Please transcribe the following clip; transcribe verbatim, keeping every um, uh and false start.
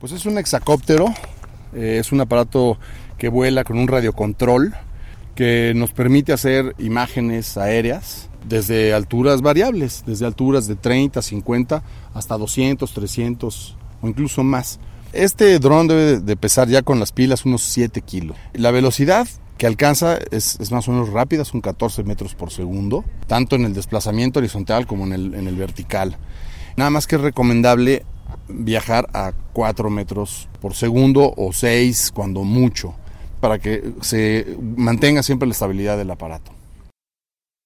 Pues es un hexacóptero, eh, es un aparato que vuela con un radiocontrol que nos permite hacer imágenes aéreas desde alturas variables, desde alturas de treinta, cincuenta hasta doscientos, trescientos o incluso más. Este dron debe de pesar ya con las pilas unos siete kilos. La velocidad que alcanza es, es más o menos rápida, son catorce metros por segundo, tanto en el desplazamiento horizontal como en el, en el vertical. Nada más que es recomendable viajar a cuatro metros por segundo o seis cuando mucho, para que se mantenga siempre la estabilidad del aparato.